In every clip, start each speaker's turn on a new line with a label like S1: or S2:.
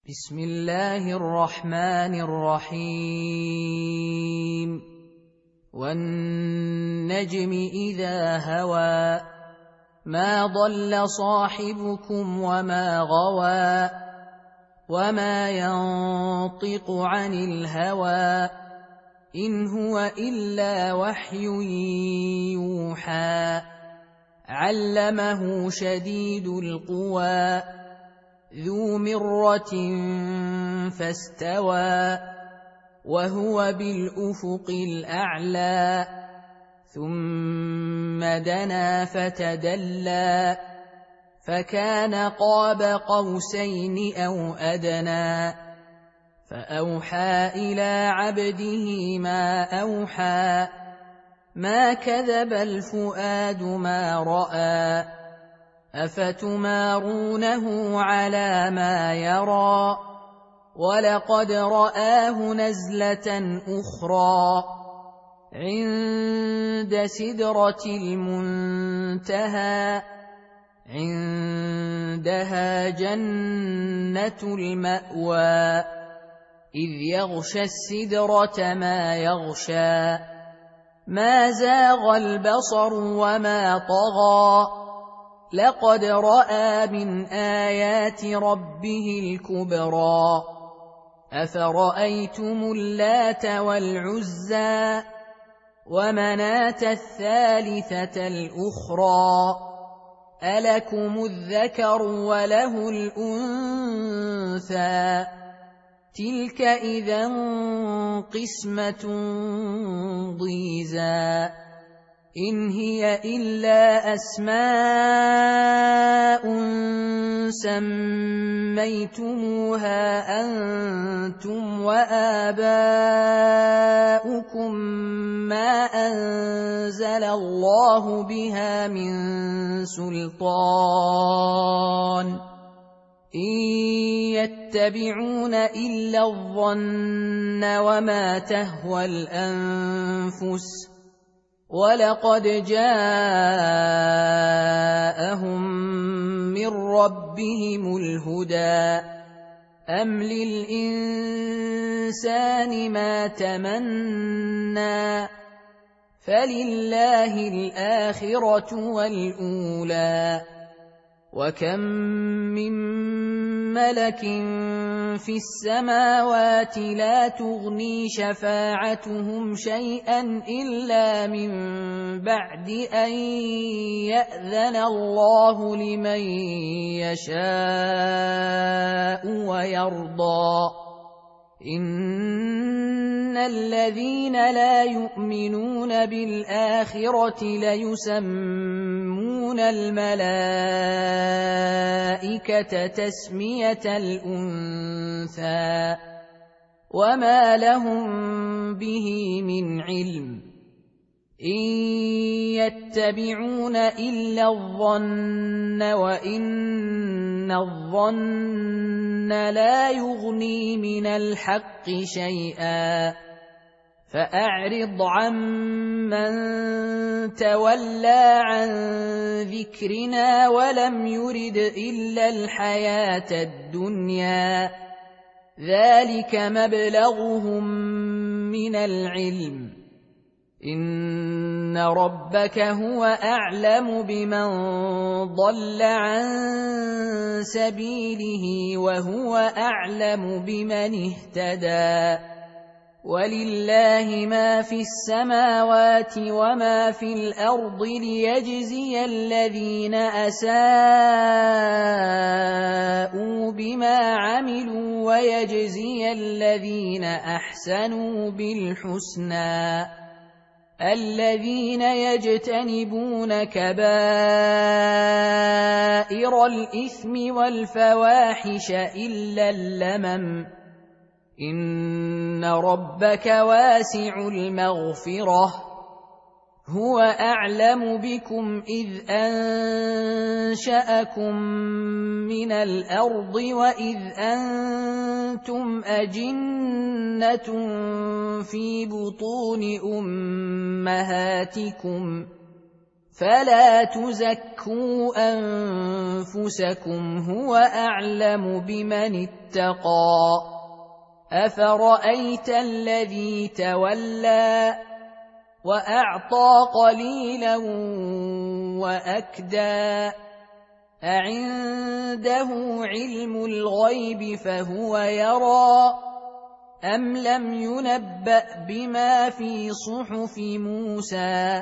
S1: بسم الله الرحمن الرحيم والنجم إذا هوى ما ضل صاحبكم وما غوى وما ينطق عن الهوى إن هو إلا وحي يوحى علمه شديد القوى ذو مرة فاستوى وهو بالأفق الأعلى ثم دنا فتدلى فكان قاب قوسين أو أدنى فأوحى إلى عبده ما أوحى ما كذب الفؤاد ما رأى أفتمارونه على ما يرى ولقد رآه نزلة أخرى عند سدرة المنتهى عندها جنة المأوى إذ يغشى السدرة ما يغشى ما زاغ البصر وما طغى لقد رأى من آيات ربه الكبرى أفرأيتم اللات والعزى ومناة الثالثة الأخرى ألكم الذكر وله الأنثى تلك إذا قسمة ضيزى إن هي إلا أسماء سميتموها أنتم وآباؤكم ما أنزل الله بها من سلطان إن يتبعون إلا الظن وما تهوى الأنفس ولقد جاءهم من ربهم الهدى أم للإنسان ما تمنى فلله الآخرة والأولى وكم من ملك في السماوات لا تغني شفاعتهم شيئا إلا من بعد أن يأذن الله لمن يشاء ويرضى إن الذين لا يؤمنون بالآخرة ليسمون الملائكة تسمية الأنثى وما لهم به من علم إن يتبعون إلا الظن وإن الظن لا يغني من الحق شيئا فأعرض عمن تولى عن ذكرنا ولم يرد إلا الحياة الدنيا ذلك مبلغهم من العلم إن ربك هو أعلم بمن ضل عن سبيله وهو أعلم بمن اهتدى ولله ما في السماوات وما في الأرض ليجزي الذين أساءوا بما عملوا ويجزي الذين أحسنوا بالحسنى الذين يجتنبون كبائر الإثم والفواحش إلا اللمم إن ربك واسع المغفرة هو أعلم بكم إذ أنشأكم من الأرض وإذ أنتم أجنة في بطون أمهاتكم فلا تزكوا أنفسكم هو أعلم بمن اتقى أفرأيت الذي تولى وأعطى قليلا وأكدى أعنده علم الغيب فهو يرى أم لم ينبأ بما في صحف موسى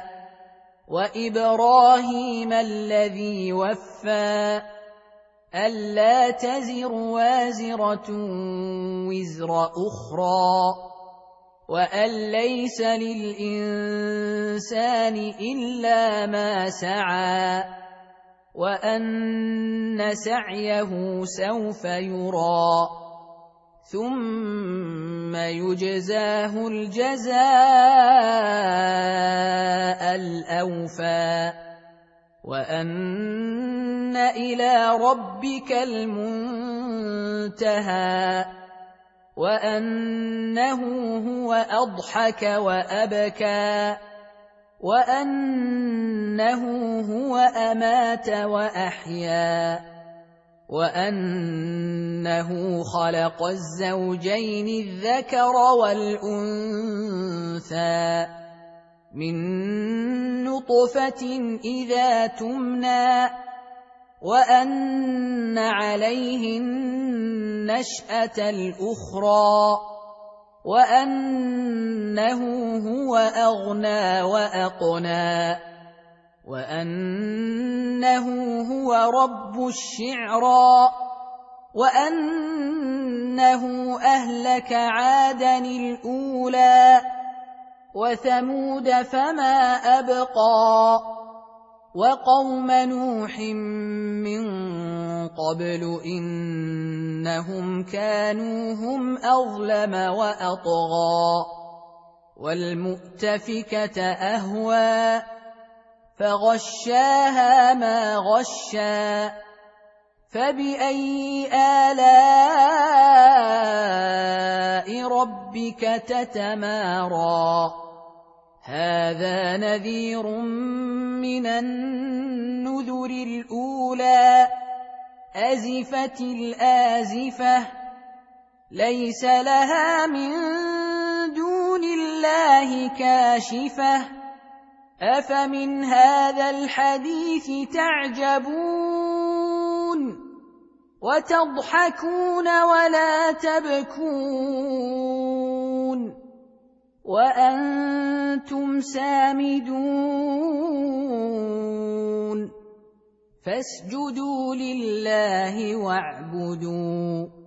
S1: وإبراهيم الذي وفى ألا تزر وازرة وزر أخرى وأن ليس للإنسان إلا ما سعى وأن سعيه سوف يرى ثم يجزاه الجزاء الأوفى وأن إلى ربك المنتهى وأنه هو أضحك وأبكى وأنه هو أمات وأحيا وأنه خلق الزوجين الذكر والأنثى من نطفة إذا تمنى وأن عليه النشأة الأخرى وأنه هو أغنى وأقنى وأنه هو رب الشعرى وأنه أهلك عادا الأولى وثمود فما أبقى وقوم نوح من قبل إنهم كانوا هم أظلم وأطغى والمؤتفكة أهوى فغشاها ما غشى فبأي آلاء ربك تتمارى هذا نذير من النذر الأولى أزفت الآزفة ليس لها من دون الله كاشفة أفمن هذا الحديث تعجبون وتضحكون ولا تبكون وأنتم سامدون فاسجدوا لله واعبدوا